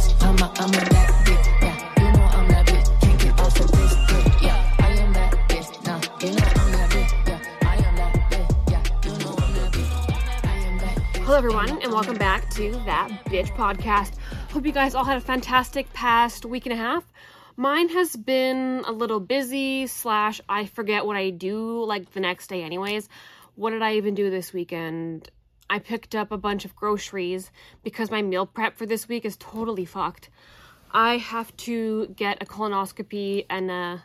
bitch. I'm a that bitch. Yeah, you know I'm that bitch. Can't get off of this bitch. Yeah, I am that bitch. Nah, you know I'm that bitch. Yeah, I am that bitch. Yeah, you know I'm that bitch. I am that bitch. Hello everyone, and welcome back to That Bitch Podcast. Hope you guys all had a fantastic past week and a half. Mine has been a little busy / I forget what I do like the next day anyways. What did I even do this weekend? I picked up a bunch of groceries because my meal prep for this week is totally fucked. I have to get a colonoscopy and a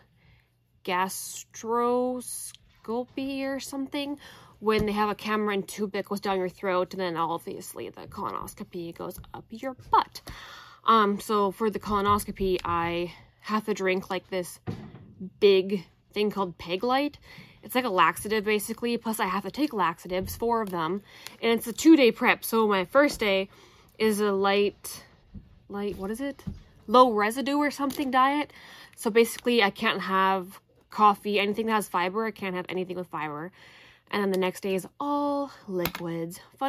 gastroscopy or something when they have a camera and tube that goes down your throat, and then obviously the colonoscopy goes up your butt. So for the colonoscopy, I have to drink like this big thing called Peg-Lite. It's like a laxative basically, plus I have to take laxatives, 4 of them, and it's a 2-day prep. So my first day is a low residue or something diet. So basically I can't have coffee, anything that has fiber. I can't have anything with fiber. And then the next day is all liquids. Fun.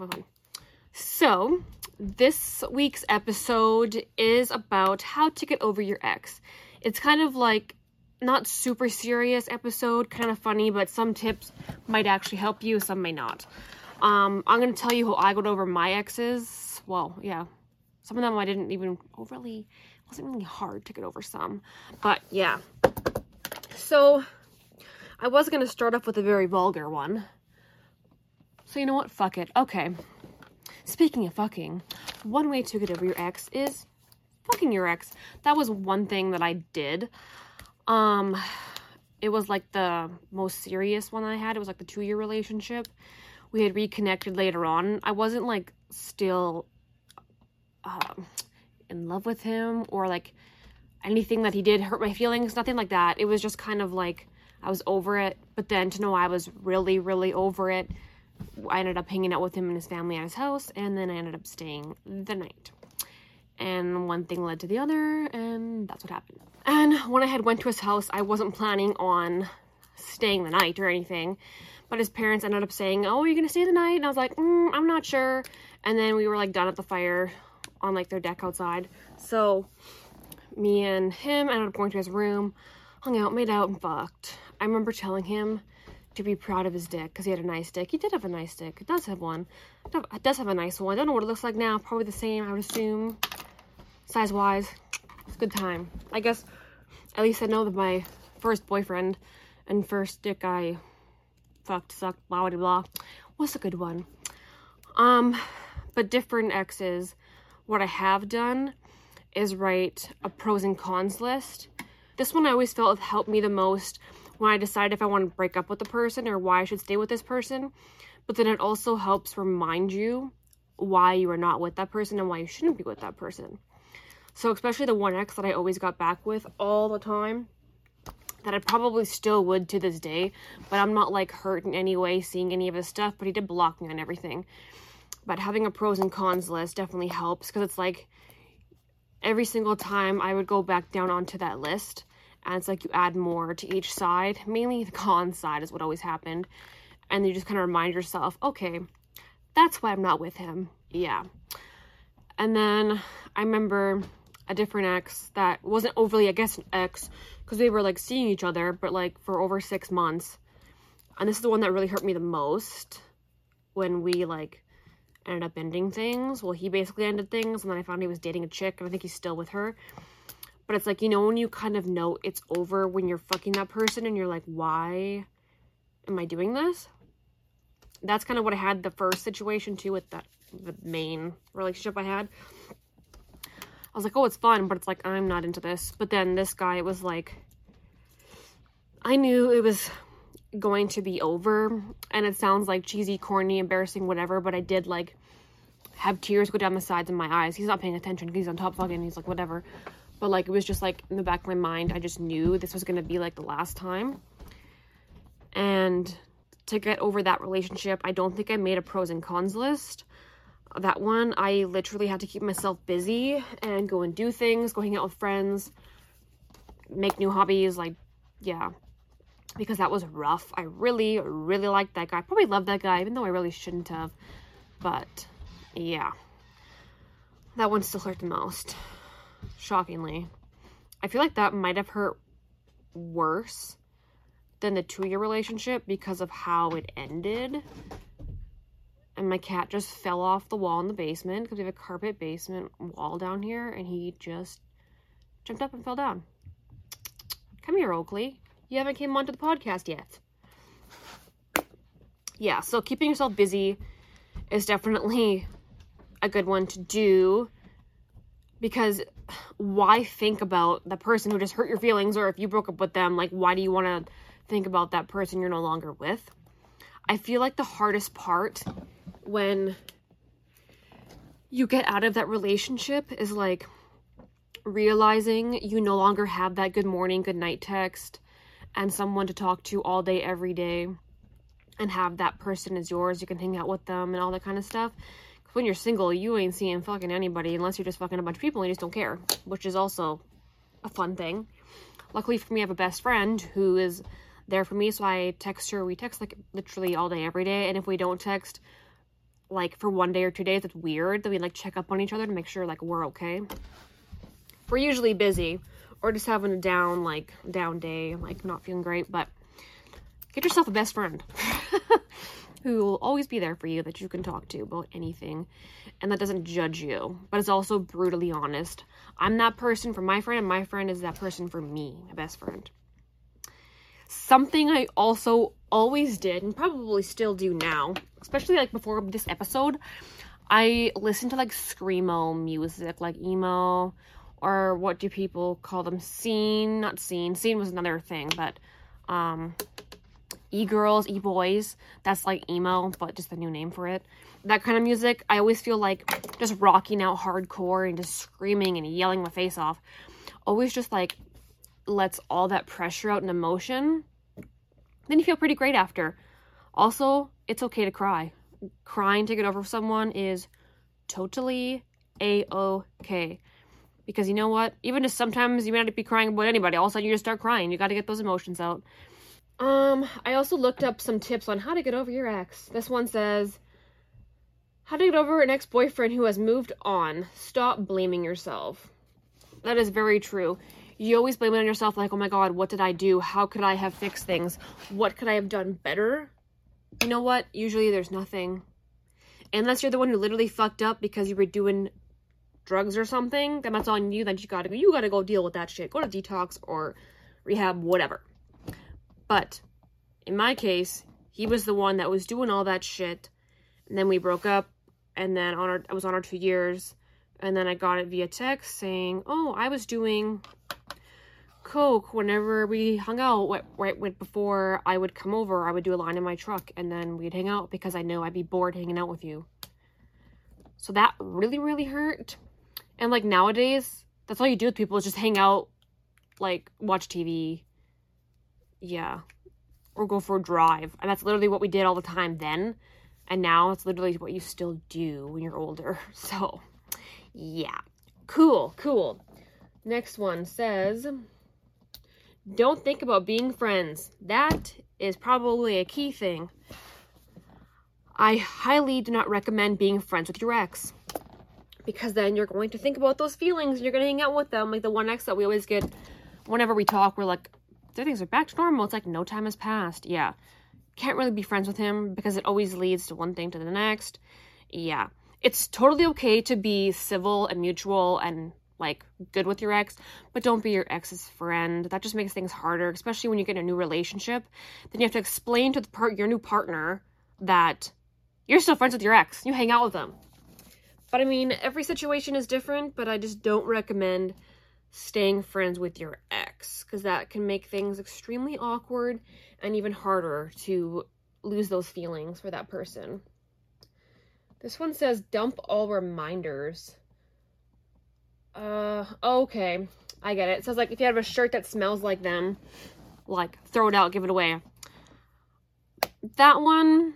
So this week's episode is about how to get over your ex. It's kind of like not super serious episode, kind of funny, but some tips might actually help you, some may not. I'm going to tell you how I got over my exes. Well, yeah, some of them I didn't even it wasn't really hard to get over some, but yeah. So I was going to start off with a very vulgar one. So you know what? Fuck it. Okay. Speaking of fucking, one way to get over your ex is fucking your ex. That was one thing that I did. It was like the most serious one I had. It was like the 2-year relationship. We had reconnected later on. I wasn't like still in love with him or like anything that he did hurt my feelings. Nothing like that. It was just kind of like I was over it. But then to know I was really, really over it, I ended up hanging out with him and his family at his house, and then I ended up staying the night. And one thing led to the other, and that's what happened. And when I had went to his house, I wasn't planning on staying the night or anything, but his parents ended up saying, "Oh, are you gonna stay the night?" And I was like, I'm not sure. And then we were like done at the fire on like their deck outside. So me and him ended up going to his room, hung out, made out, and fucked. I remember telling him to be proud of his dick because he had a nice dick. He did have a nice dick. It does have one. It does have a nice one. I don't know what it looks like now. Probably the same, I would assume. Size-wise, it's a good time. I guess at least I know that my first boyfriend and first dick I fucked, sucked, blah, blah, blah, was a good one. But different exes, what I have done is write a pros and cons list. This one I always felt helped me the most when I decided if I want to break up with the person or why I should stay with this person. But then it also helps remind you why you are not with that person and why you shouldn't be with that person. So especially the one ex that I always got back with all the time, that I probably still would to this day, but I'm not like hurt in any way seeing any of his stuff, but he did block me on everything. But having a pros and cons list definitely helps, because it's like every single time I would go back down onto that list, and it's like you add more to each side. Mainly the con side is what always happened. And you just kind of remind yourself, okay, that's why I'm not with him. Yeah. And then I remember a different ex that wasn't overly, I guess, an ex, because we were like seeing each other, but like for over 6 months. And this is the one that really hurt me the most when we like ended up ending things. Well, he basically ended things, and then I found he was dating a chick, and I think he's still with her. But it's like, you know, when you kind of know it's over when you're fucking that person and you're like, why am I doing this? That's kind of what I had the first situation too with the main relationship I had. I was like, oh, it's fun, but it's like, I'm not into this. But then this guy, it was like, I knew it was going to be over, and it sounds like cheesy, corny, embarrassing, whatever, but I did like have tears go down the sides of my eyes. He's not paying attention because he's on top fucking, he's like, whatever. But like, it was just like in the back of my mind, I just knew this was going to be like the last time. And to get over that relationship, I don't think I made a pros and cons list. That one, I literally had to keep myself busy and go and do things, go hang out with friends, make new hobbies, like, yeah. Because that was rough. I really, really liked that guy. Probably loved that guy, even though I really shouldn't have. But, yeah. That one still hurt the most. Shockingly. I feel like that might have hurt worse than the 2-year relationship because of how it ended. And my cat just fell off the wall in the basement because we have a carpet basement wall down here, and he just jumped up and fell down. Come here, Oakley. You haven't came onto the podcast yet. Yeah, so keeping yourself busy is definitely a good one to do, because why think about the person who just hurt your feelings, or if you broke up with them, like, why do you want to think about that person you're no longer with? I feel like the hardest part when you get out of that relationship is like realizing you no longer have that good morning, good night text and someone to talk to all day, every day, and have that person as yours. You can hang out with them and all that kind of stuff. When you're single, you ain't seeing fucking anybody unless you're just fucking a bunch of people and you just don't care, which is also a fun thing. Luckily for me, I have a best friend who is there for me, so I text her. We text like literally all day, every day, and if we don't text like for 1 day or 2 days, it's weird. Then we like check up on each other to make sure like we're okay. We're usually busy or just having a down day, like not feeling great, but get yourself a best friend who will always be there for you, that you can talk to about anything and that doesn't judge you, but is also brutally honest. I'm that person for my friend, and my friend is that person for me, my best friend. Something I also always did, and probably still do now, especially like before this episode, I listen to like screamo music, like emo, or what do people call them? Scene was another thing, but e-girls, e-boys, that's like emo, but just a new name for it. That kind of music, I always feel like just rocking out hardcore and just screaming and yelling my face off always just like lets all that pressure out and emotion. Then you feel pretty great after. Also, it's okay to cry. Crying to get over someone is totally a-okay. Because you know what? Even if sometimes you might not be crying about anybody, all of a sudden you just start crying. You got to get those emotions out. I also looked up some tips on how to get over your ex. This one says, how to get over an ex-boyfriend who has moved on. Stop blaming yourself. That is very true. You always blame it on yourself, like, oh my god, what did I do? How could I have fixed things? What could I have done better? You know what? Usually there's nothing. Unless you're the one who literally fucked up because you were doing drugs or something, then that's on you. Then you gotta go deal with that shit. Go to detox or rehab, whatever. But in my case, he was the one that was doing all that shit, and then we broke up, and then I was on our 2 years, and then I got it via text saying, oh, I was doing coke whenever we hung out. Right before I would come over, I would do a line in my truck, and then we'd hang out because I know I'd be bored hanging out with you. So that really, really hurt. And like nowadays, that's all you do with people is just hang out, like watch TV. Yeah. Or go for a drive. And that's literally what we did all the time then. And now it's literally what you still do when you're older. So, yeah. Cool. Next one says, don't think about being friends. That is probably a key thing. I highly do not recommend being friends with your ex. Because then you're going to think about those feelings and you're going to hang out with them. Like the one ex that we always get, whenever we talk, we're like, things are back to normal. It's like no time has passed. Yeah. Can't really be friends with him because it always leads to one thing to the next. Yeah. It's totally okay to be civil and mutual and like good with your ex, but don't be your ex's friend. That just makes things harder, especially when you get in a new relationship. Then you have to explain to your new partner that you're still friends with your ex. You hang out with them. But I mean, every situation is different, but I just don't recommend staying friends with your ex, because that can make things extremely awkward and even harder to lose those feelings for that person. This one says dump all reminders. Okay, I get it. It says like if you have a shirt that smells like them, like throw it out, give it away. That one,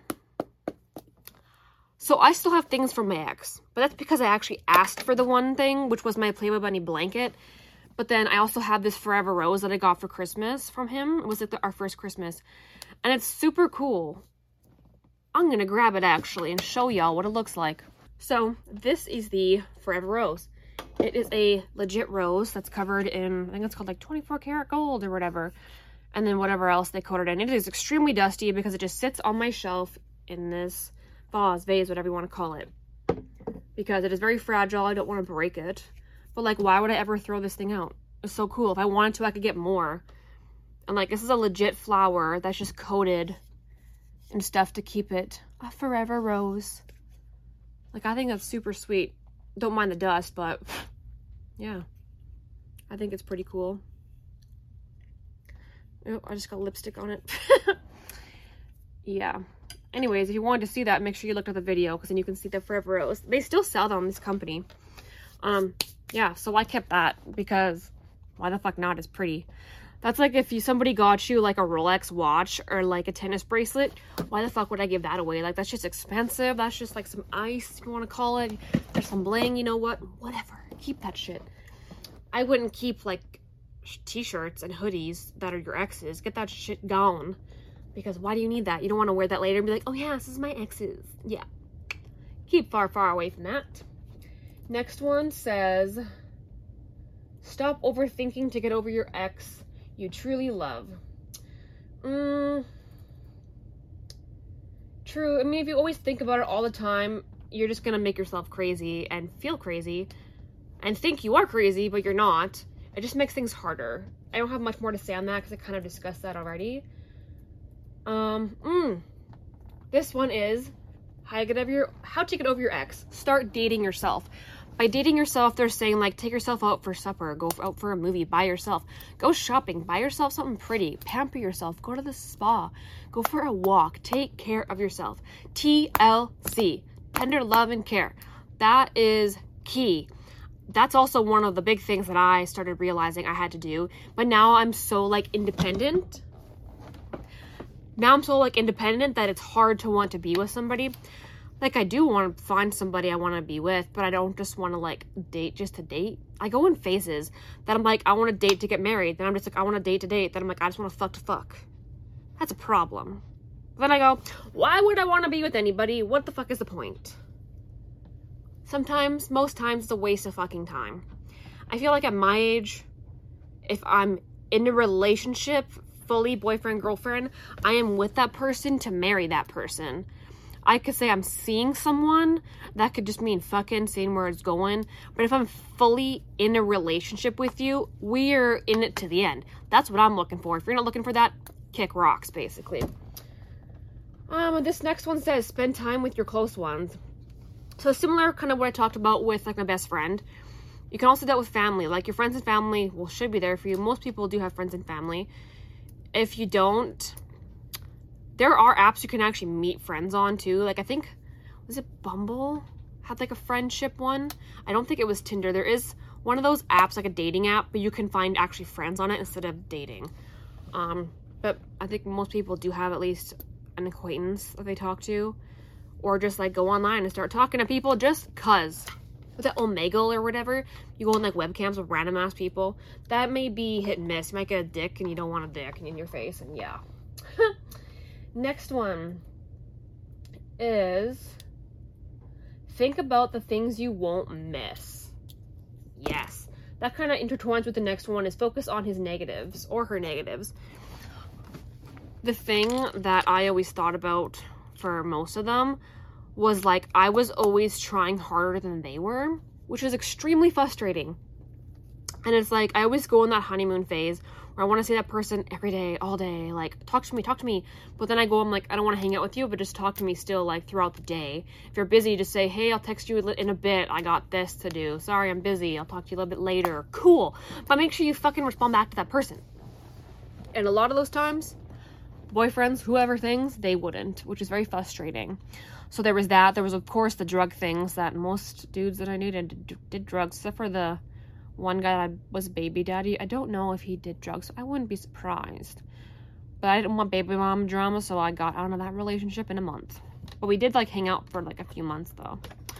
so I still have things from my ex, but that's because I actually asked for the one thing, which was my Playboy Bunny blanket. But then I also have this Forever Rose that I got for Christmas from him. It was like our first Christmas. And it's super cool. I'm going to grab it actually and show y'all what it looks like. So this is the Forever Rose. It is a legit rose that's covered in, I think it's called like 24 karat gold or whatever. And then whatever else they coated in. It is extremely dusty because it just sits on my shelf in this vase, whatever you want to call it. Because it is very fragile. I don't want to break it. But like, why would I ever throw this thing out? It's so cool. If I wanted to, I could get more. And like, this is a legit flower that's just coated in stuff to keep it a forever rose. Like, I think that's super sweet. Don't mind the dust, but yeah, I think it's pretty cool. Oh, I just got lipstick on it. Yeah. Anyways, if you wanted to see that, make sure you looked at the video, because then you can see the Forever Rose. They still sell them, this company. Yeah, so I kept that because why the fuck not? It's pretty. That's like if somebody got you like a Rolex watch or like a tennis bracelet, why the fuck would I give that away? Like, that's just expensive. That's just like some ice, if you want to call it. There's some bling, you know what? Whatever. Keep that shit. I wouldn't keep like t-shirts and hoodies that are your ex's. Get that shit gone. Because why do you need that? You don't want to wear that later and be like, oh yeah, this is my ex's. Yeah. Keep far, far away from that. Next one says, stop overthinking to get over your ex you truly love. True. I mean, if you always think about it all the time, you're just gonna make yourself crazy and feel crazy and think you are crazy, but you're not. It just makes things harder. I don't have much more to say on that because I kind of discussed that already. This one is how to get over your ex. Start dating yourself. By dating yourself, they're saying like, take yourself out for supper, go out for a movie by yourself, go shopping, buy yourself something pretty, pamper yourself, go to the spa, go for a walk, take care of yourself. TLC, tender love and care. That is key. That's also one of the big things that I started realizing I had to do. But now I'm so like independent. That it's hard to want to be with somebody. Like, I do want to find somebody I want to be with, but I don't just want to like date just to date. I go in phases that I'm like, I want to date to get married. Then I'm just like, I want to date to date. Then I'm like, I just want to fuck to fuck. That's a problem. Then I go, why would I want to be with anybody? What the fuck is the point? Sometimes, most times, it's a waste of fucking time. I feel like at my age, if I'm in a relationship, fully boyfriend, girlfriend, I am with that person to marry that person. I could say I'm seeing someone, that could just mean fucking, seeing where it's going. But if I'm fully in a relationship with you, we're in it to the end. That's what I'm looking for. If you're not looking for that, kick rocks, basically. This next one says, spend time with your close ones. So similar kind of what I talked about with like my best friend. You can also do that with family. Like, your friends and family, well, should be there for you. Most people do have friends and family. If you don't, there are apps you can actually meet friends on too. Like, I think, was it Bumble? Had like a friendship one. I don't think it was Tinder. There is one of those apps, like a dating app, but you can find actually friends on it instead of dating. But I think most people do have at least an acquaintance that they talk to, or just like go online and start talking to people just cause. With that Omegle or whatever, you go on like webcams with random ass people. That may be hit and miss. You might get a dick and you don't want a dick in your face, and yeah. Next one is, think about the things you won't miss. Yes. That kind of intertwines with the next one, is focus on his negatives or her negatives. The thing that I always thought about for most of them was like, I was always trying harder than they were, which was extremely frustrating. And it's like, I always go in that honeymoon phase where I want to see that person every day, all day, like, talk to me. But then I'm like, I don't want to hang out with you, but just talk to me still, like, throughout the day. If you're busy, just say, hey, I'll text you in a bit. I got this to do. Sorry, I'm busy. I'll talk to you a little bit later. Cool. But make sure you fucking respond back to that person. And a lot of those times, boyfriends, whoever things, they wouldn't, which is very frustrating. So there was that. There was, of course, the drug things that most dudes that I dated did drugs, except for the one guy that was baby daddy. I don't know if he did drugs. I wouldn't be surprised. But I didn't want baby mom drama, so I got out of that relationship in a month. But we did, like, hang out for, like, a few months, though.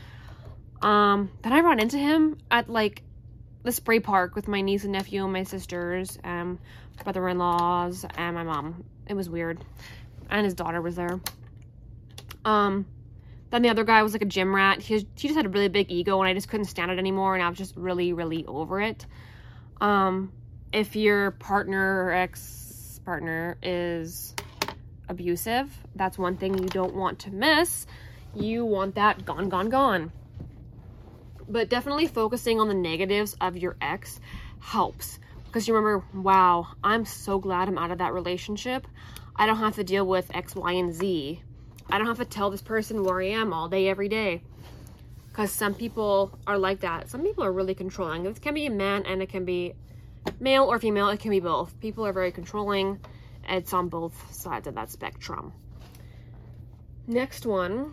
Then I ran into him at, like, the spray park with my niece and nephew and my sisters, brother-in-laws, and my mom. It was weird. And his daughter was there. Then the other guy was like a gym rat. He just had a really big ego, and I just couldn't stand it anymore, and I was just really, really over it. If your partner or ex-partner is abusive, that's one thing you don't want to miss. You want that gone, gone, gone. But definitely focusing on the negatives of your ex helps. Because you remember, wow, I'm so glad I'm out of that relationship. I don't have to deal with X, Y, and Z. I don't have to tell this person where I am all day, every day. Because some people are like that. Some people are really controlling. It can be a man and it can be male or female. It can be both. People are very controlling. It's on both sides of that spectrum. Next one.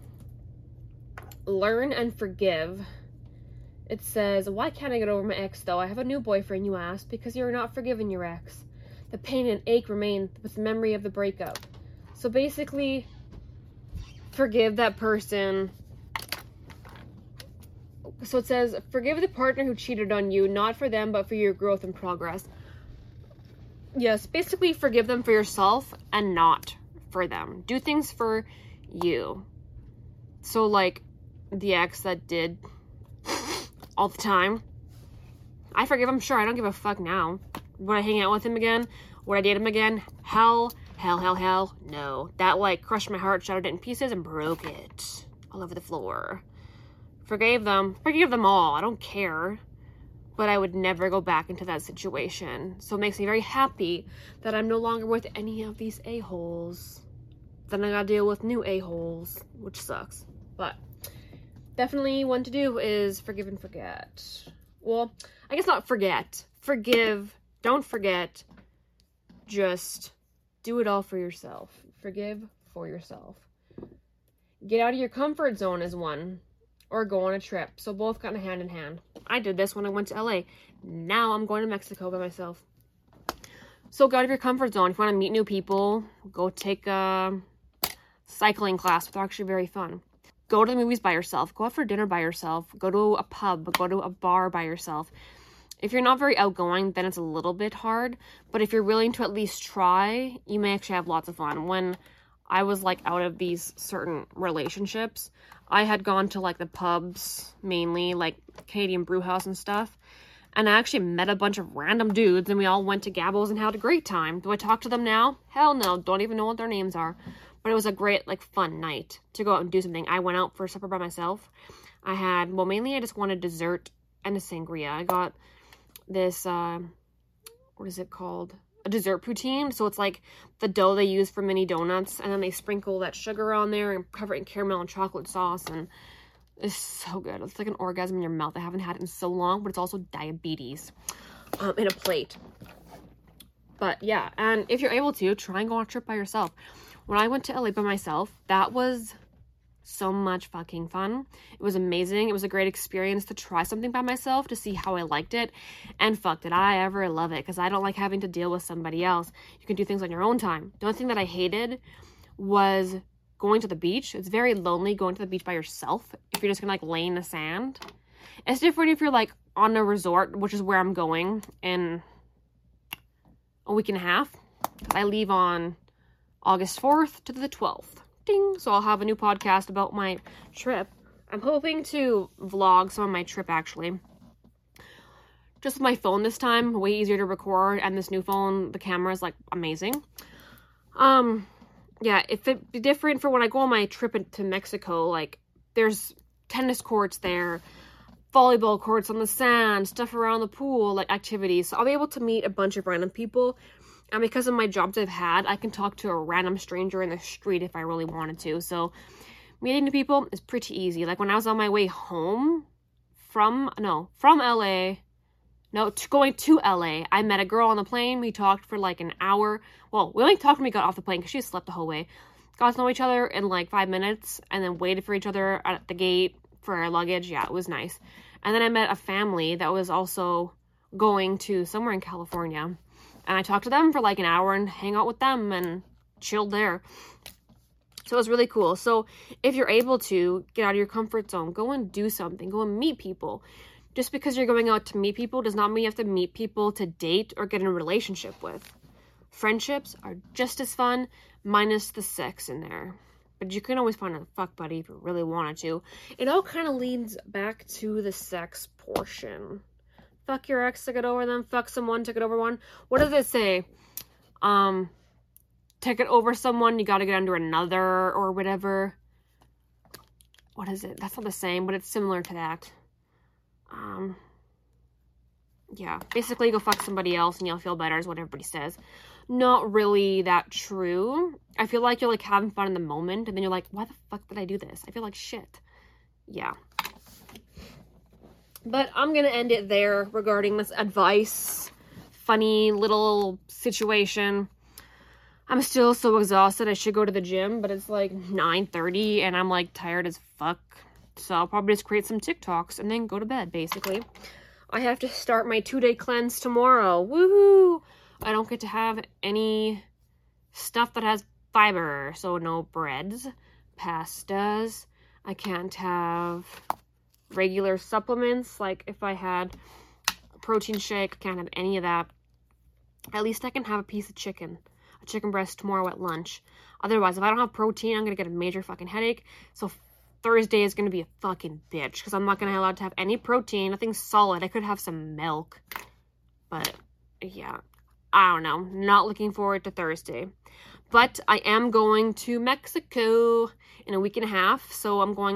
Learn and forgive. It says, why can't I get over my ex though? I have a new boyfriend, you ask, because you're not forgiving your ex. The pain and ache remain with the memory of the breakup. So basically, forgive that person. So it says, forgive the partner who cheated on you, not for them, but for your growth and progress. Yes, basically forgive them for yourself and not for them. Do things for you. So like the ex that did all the time, I forgive him, sure, I don't give a fuck now. Would I hang out with him again? Would I date him again? Hell, no. That like crushed my heart, shattered it in pieces, and broke it all over the floor. Forgave them all, I don't care. But I would never go back into that situation. So it makes me very happy that I'm no longer with any of these a-holes. Then I gotta deal with new a-holes, which sucks. But definitely one to do is forgive and forget. Well, I guess not forget. Forgive. Don't forget. Just do it all for yourself. Forgive for yourself. Get out of your comfort zone is one. Or go on a trip. So both kind of hand in hand. I did this when I went to LA. Now I'm going to Mexico by myself. So go out of your comfort zone. If you want to meet new people, go take a cycling class. It's actually very fun. Go to the movies by yourself. Go out for dinner by yourself. Go to a pub. Go to a bar by yourself. If you're not very outgoing, then it's a little bit hard. But if you're willing to at least try, you may actually have lots of fun. When I was like out of these certain relationships, I had gone to like the pubs, mainly like Canadian Brew House and stuff. And I actually met a bunch of random dudes and we all went to Gabbo's and had a great time. Do I talk to them now? Hell no. Don't even know what their names are. But it was a great, like, fun night to go out and do something. I went out for supper by myself. I had, well, mainly I just wanted dessert and a sangria. I got this, what is it called? A dessert poutine. So it's like the dough they use for mini donuts. And then they sprinkle that sugar on there and cover it in caramel and chocolate sauce. And it's so good. It's like an orgasm in your mouth. I haven't had it in so long, but it's also diabetes in a plate. But yeah, and if you're able to, try and go on a trip by yourself. When I went to LA by myself, that was so much fucking fun. It was amazing. It was a great experience to try something by myself to see how I liked it. And fuck, did I ever love it, because I don't like having to deal with somebody else. You can do things on your own time. The only thing that I hated was going to the beach. It's very lonely going to the beach by yourself if you're just gonna like lay in the sand. It's different if you're like on a resort, which is where I'm going in a week and a half. I leave on August 4th to the 12th. Ding! So I'll have a new podcast about my trip. I'm hoping to vlog some of my trip, actually. Just with my phone this time. Way easier to record. And this new phone, the camera is, like, amazing. Yeah, if it'd be different for when I go on my trip to Mexico, like, there's tennis courts there, volleyball courts on the sand, stuff around the pool, like, activities. So I'll be able to meet a bunch of random people. And because of my jobs I've had, I can talk to a random stranger in the street if I really wanted to. So meeting new people is pretty easy. Like when I was on my way home from LA, going to LA, I met a girl on the plane. We talked for like an hour. Well, we only talked when we got off the plane because she slept the whole way. Got to know each other in like 5 minutes and then waited for each other at the gate for our luggage. Yeah, it was nice. And then I met a family that was also going to somewhere in California. And I talked to them for like an hour and hang out with them and chilled there. So it was really cool. So if you're able to get out of your comfort zone, go and do something. Go and meet people. Just because you're going out to meet people does not mean you have to meet people to date or get in a relationship with. Friendships are just as fun, minus the sex in there. But you can always find a fuck buddy if you really wanted to. It all kind of leads back to the sex portion. Fuck your ex to get over them. Fuck someone to get over one. What does it say? To get over someone, you gotta get under another or whatever. What is it? That's not the same, but it's similar to that. Yeah, basically go fuck somebody else and you'll feel better is what everybody says. Not really that true. I feel like you're like having fun in the moment and then you're like, why the fuck did I do this? I feel like shit. Yeah. But I'm gonna end it there regarding this advice, funny little situation. I'm still so exhausted. I should go to the gym, but it's like 9:30 and I'm like tired as fuck. So I'll probably just create some TikToks and then go to bed, basically. I have to start my 2-day cleanse tomorrow. Woohoo! I don't get to have any stuff that has fiber. So no breads, pastas. I can't have regular supplements. Like if I had a protein shake, I can't have any of that. At least I can have a piece of chicken. A chicken breast tomorrow at lunch. Otherwise, if I don't have protein, I'm going to get a major fucking headache. So Thursday is going to be a fucking bitch because I'm not going to be allowed to have any protein, nothing solid. I could have some milk. But, yeah. I don't know. Not looking forward to Thursday. But I am going to Mexico in a week and a half. So I'm going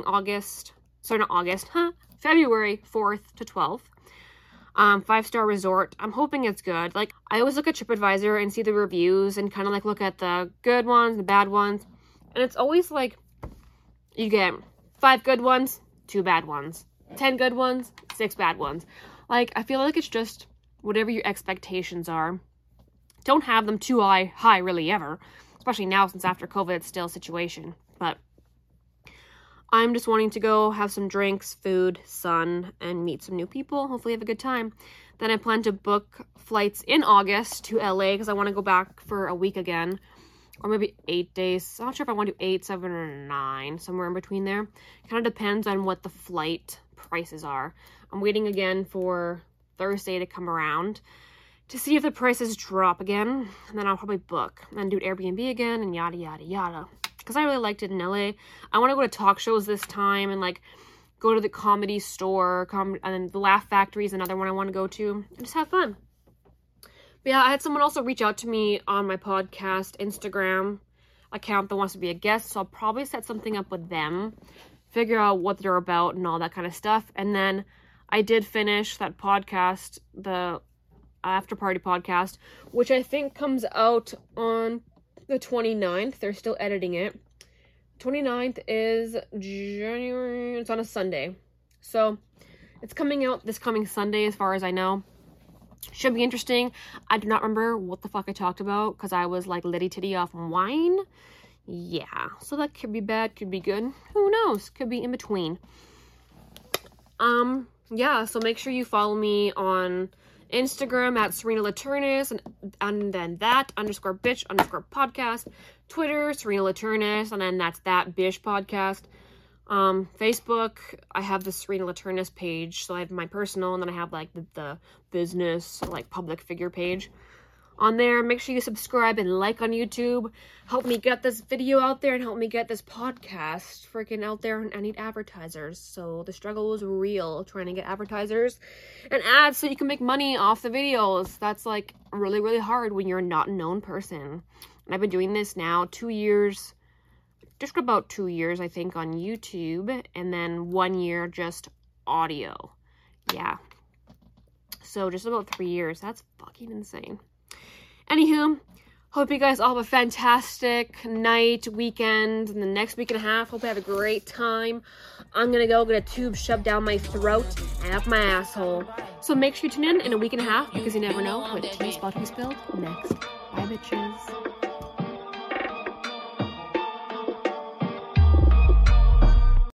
February 4th to 12th. 5-star resort. I'm hoping it's good. Like, I always look at TripAdvisor and see the reviews and kind of like look at the good ones, the bad ones. And it's always like, you get 5 good ones, 2 bad ones. 10 good ones, 6 bad ones. Like, I feel like it's just whatever your expectations are. Don't have them too high really ever. Especially now since after COVID, it's still a situation. But I'm just wanting to go have some drinks, food, sun, and meet some new people. Hopefully have a good time. Then I plan to book flights in August to LA because I want to go back for a week again. Or maybe 8 days. I'm not sure if I want to do 8, 7, or 9. Somewhere in between there. Kind of depends on what the flight prices are. I'm waiting again for Thursday to come around to see if the prices drop again. And then I'll probably book. And then do Airbnb again and yada, yada, yada. Because I really liked it in LA. I want to go to talk shows this time and like go to the Comedy Store. And then the Laugh Factory is another one I want to go to. And just have fun. But yeah, I had someone also reach out to me on my podcast Instagram account that wants to be a guest. So I'll probably set something up with them. Figure out what they're about and all that kind of stuff. And then I did finish that podcast, the After Party podcast, which I think comes out on the 29th. They're still editing it. 29th is January. It's on a Sunday. So it's coming out this coming Sunday as far as I know. Should be interesting. I do not remember what the fuck I talked about because I was like litty titty off wine. Yeah. So that could be bad, could be good. Who knows? Could be in between. Yeah, so make sure you follow me on Instagram at Serena Laturnis and then that _bitch_podcast. Twitter, Serena Laturnis, and then that's that bish podcast. Facebook, I have the Serena Laturnis page, so I have my personal, and then I have like the business, like public figure page on there. Make sure you subscribe and like on YouTube. Help me get this video out there and help me get this podcast freaking out there. And I need advertisers, so the struggle is real trying to get advertisers and ads so you can make money off the videos. That's like really, really hard when you're not a known person. And I've been doing this now 2 years, just about 2 years, I think, on YouTube, and then 1 year just audio. Yeah. So just about 3 years. That's fucking insane. Anywho, hope you guys all have a fantastic night, weekend, and the next week and a half. Hope you have a great time. I'm gonna go get a tube shoved down my throat and up my asshole. So make sure you tune in a week and a half because you never know what tea's about to be spilled next. Bye, bitches.